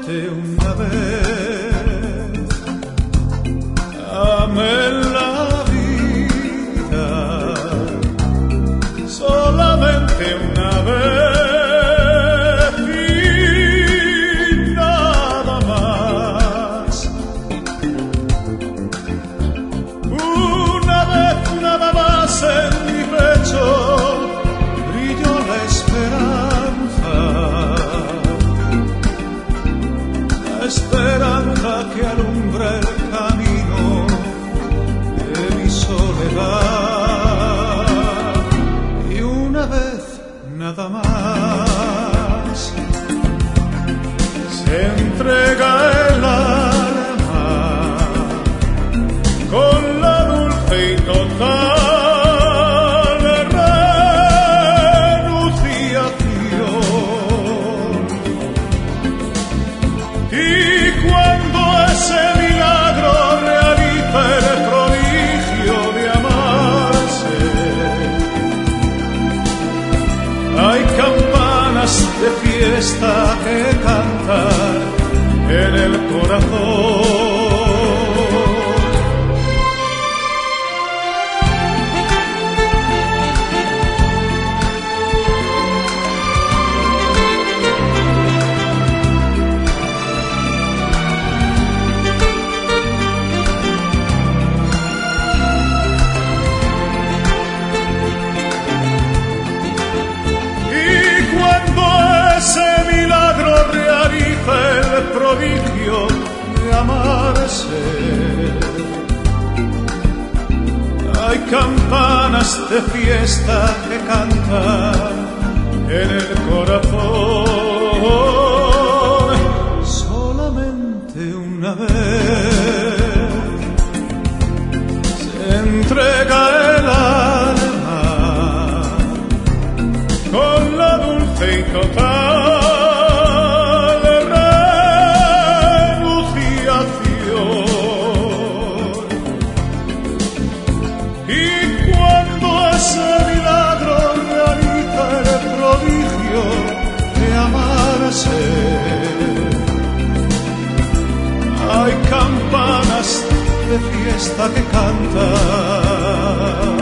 solamente una vez amé la vida, solamente una vez y nada más. Una vez nada más en mi pecho brilló la esperanza, la esperanza que alumbra el camino de mi soledad. Y una vez nada más se entrega el alma con la dulce y total renunciación. Y cuando ese milagro realiza el prodigio de amarse, hay campanas de fiesta que cantan en el corazón. Ese milagro realiza el prodigio de amarse. Hay campanas de fiesta que cantan en el corazón. Solamente una vez se entrega el alma con la dulce y total renunciación. Y cuando ese milagro realiza el prodigio de amarse, hay campanas de fiesta que cantan